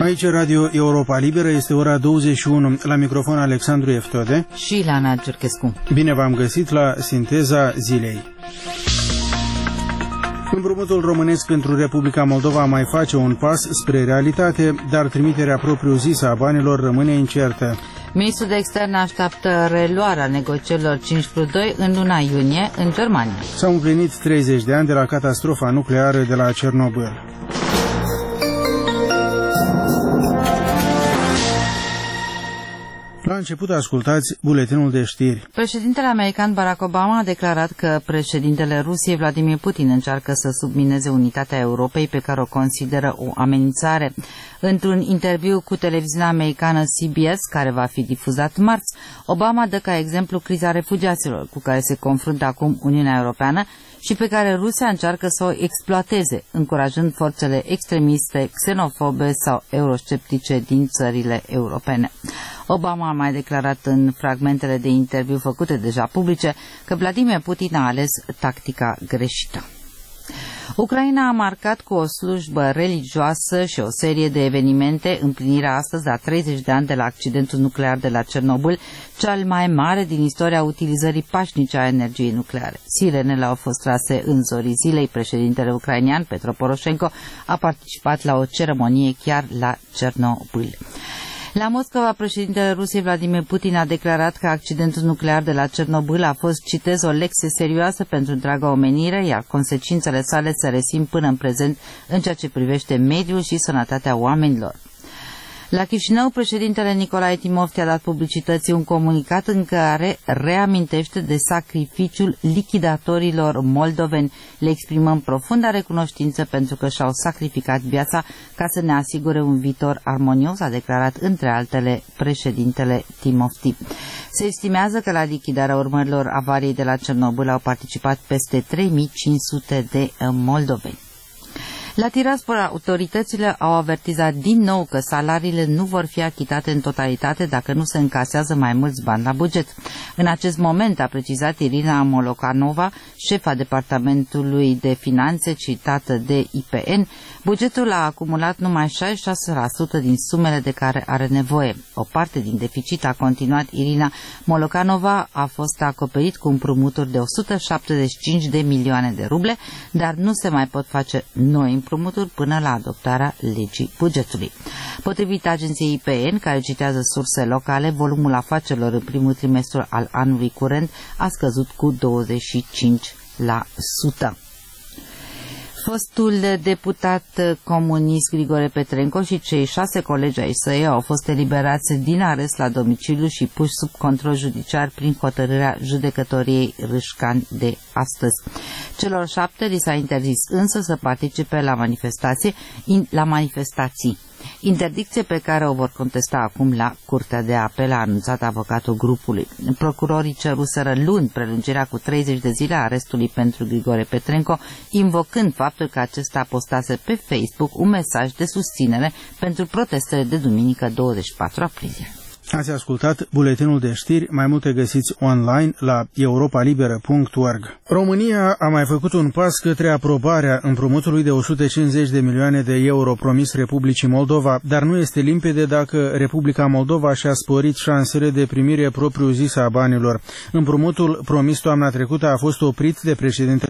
Aici Radio Europa Liberă, este ora 21, la microfon Alexandru Eftode și Ilana Giurchescu. Bine v-am găsit la Sinteza Zilei. Împrumutul românesc pentru Republica Moldova mai face un pas spre realitate, dar trimiterea propriu-zisă a banilor rămâne incertă. Ministrul de Externe așteaptă reluarea negocierilor 5+2 în luna iunie în Germania. S-au împlinit 30 de ani de la catastrofa nucleară de la Cernobâl. La început ascultați buletinul de știri. Președintele american Barack Obama a declarat că președintele Rusiei Vladimir Putin încearcă să submineze unitatea Europei, pe care o consideră o amenințare. Într-un interviu cu televiziunea americană CBS, care va fi difuzat marți, Obama dă ca exemplu criza refugiaților cu care se confruntă acum Uniunea Europeană și pe care Rusia încearcă să o exploateze, încurajând forțele extremiste, xenofobe sau eurosceptice din țările europene. Obama a mai declarat în fragmentele de interviu făcute deja publice că Vladimir Putin a ales tactica greșită. Ucraina a marcat cu o slujbă religioasă și o serie de evenimente împlinirea astăzi a 30 de ani de la accidentul nuclear de la Cernobâl, cel mai mare din istoria utilizării pașnice a energiei nucleare. Sirenele au fost trase în zorii zilei. Președintele ucrainean Petro Poroșenko a participat la o ceremonie chiar la Cernobâl. La Moscova, președintele Rusiei Vladimir Putin a declarat că accidentul nuclear de la Cernobâl a fost, citez, o lecție serioasă pentru întreaga omenire, iar consecințele sale se resimt până în prezent în ceea ce privește mediul și sănătatea oamenilor. La Chișinău, președintele Nicolae Timofti a dat publicității un comunicat în care reamintește de sacrificiul lichidatorilor moldoveni. Le exprimăm profunda recunoștință pentru că și-au sacrificat viața ca să ne asigure un viitor armonios, a declarat între altele președintele Timofti. Se estimează că la lichidarea urmărilor avariei de la Cernobâl au participat peste 3500 de moldoveni. La Tiraspol, autoritățile au avertizat din nou că salariile nu vor fi achitate în totalitate dacă nu se încasează mai mulți bani la buget. În acest moment, a precizat Irina Molokanova, șefa Departamentului de Finanțe citată de IPN, bugetul a acumulat numai 66% din sumele de care are nevoie. O parte din deficit, a continuat Irina Molokanova, a fost acoperit cu împrumuturi de 175 de milioane de ruble, dar nu se mai pot face noi împrumuturi până la adoptarea legii bugetului. Potrivit agenției IPN, care citează surse locale, volumul afacerilor în primul trimestru al anului curent a scăzut cu 25%. Fostul deputat comunist Grigore Petrenco și cei 6 colegi ai săi au fost eliberați din arest la domiciliu și puși sub control judiciar prin hotărârea judecătoriei Râșcani de astăzi. Celor 7 li s-a interzis însă să participe la manifestații. Interdicție pe care o vor contesta acum la Curtea de Apel, a anunțat avocatul grupului. Procurorii ceruseră luni prelungirea cu 30 de zile a arestului pentru Grigore Petrenco, invocând faptul că acesta postase pe Facebook un mesaj de susținere pentru protestele de duminică 24 aprilie. Ați ascultat buletinul de știri, mai multe găsiți online la europalibera.org. România a mai făcut un pas către aprobarea împrumutului de 150 de milioane de euro promis Republicii Moldova, dar nu este limpede dacă Republica Moldova și-a sporit șansele de primire propriu-zisă a banilor. Împrumutul promis toamna trecută a fost oprit de președintele